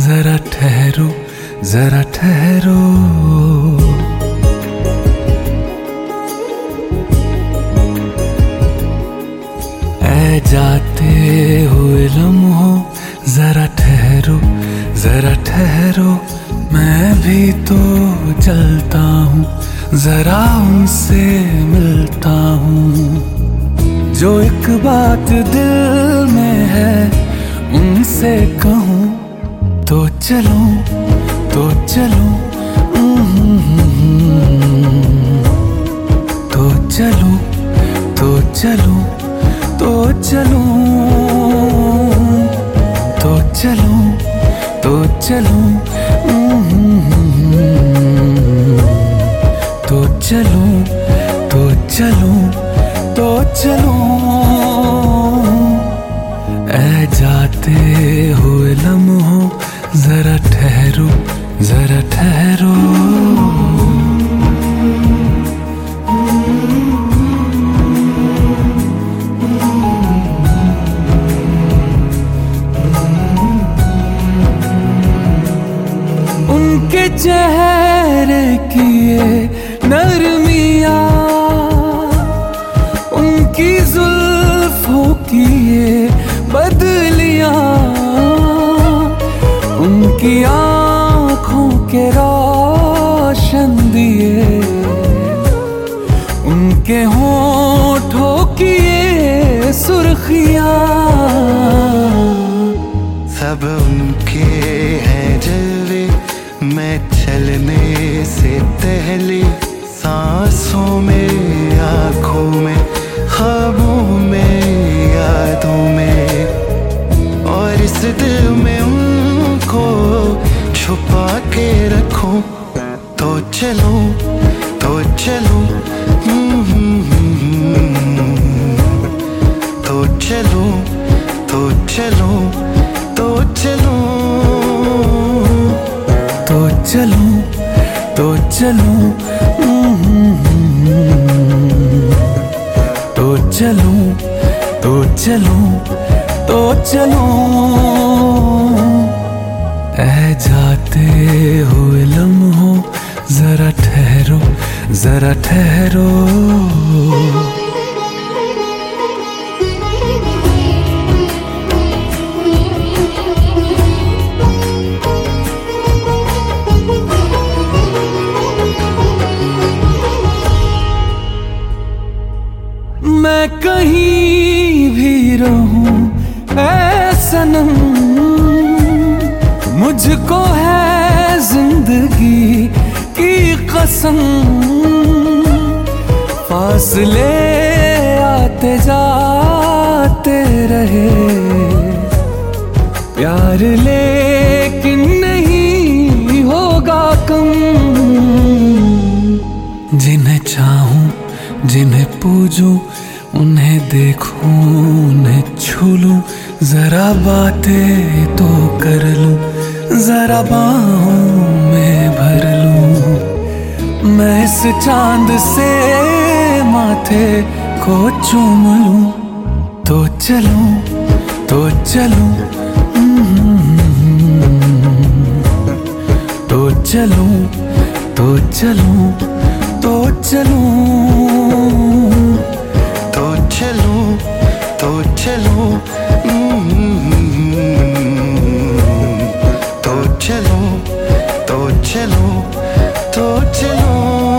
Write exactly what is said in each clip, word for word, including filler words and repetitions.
जरा ठहरो जरा ठहरो। ऐ जाते हुए लम्हों जरा ठहरो जरा ठहरो। मैं भी तो चलता हूँ, जरा उनसे मिलता हूँ। जो एक बात दिल में है उनसे कहूँ तो चलो तो चलो तो चलो तो चलो तो चलो तो चलो तो चलो तो चलो तो चलो तो चलो। ऐ जाते हुए लम्हों जरा ठहरो जरा ठहरो। उनके चेहरे की ये नरमिया, उनकी जुल्फों की ये बदलियां, उनकी आँखों के रोशन दिए, उनके होठों की ये सुर्खियां, सब उनके हैं जलवे। मैं चलने से पहले सांसों में, आँखों में, ख्वाबों में, यादों में, और इस दिल में उनको छुपा के रखूं। तो चलो तो चलो तो चलो तो चलो तो चलो तो चलो तो चलो तो चलो तो चलो तो चलो। ऐ जाते हुए लम्हों जरा ठहरो जरा ठहरो। मैं कहीं भी रहूं ऐ सनम, मुझको है जिंदगी की कसम। फासले आते जाते रहे, प्यार लेकिन नहीं होगा कम। जिन्हें चाहूं जिन्हें पूजूं, उन्हें देखूं उन्हें छू लूं, जरा बातें तो कर लूं, जरा बाहों में भर लूं। मैं इस चांद से माथे को चूम लूं। तो चलो तो चलो तो चलो तो चलो तो चलो तो चलो तो चलो तो चलो तो चलो तो चलो।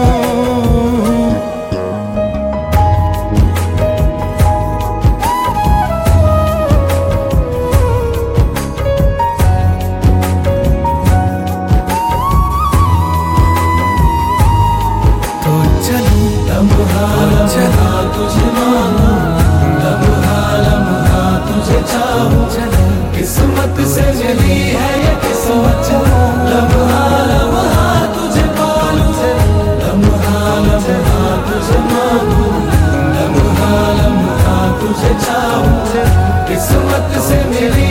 किस्मत से मिली है ये किस्मत, लम्हा लम्हा तुझे पालूं, लम्हा लम्हा तुझे मांगूं, लम्हा लम्हा तुझे चाहूं। किस्मत से मिली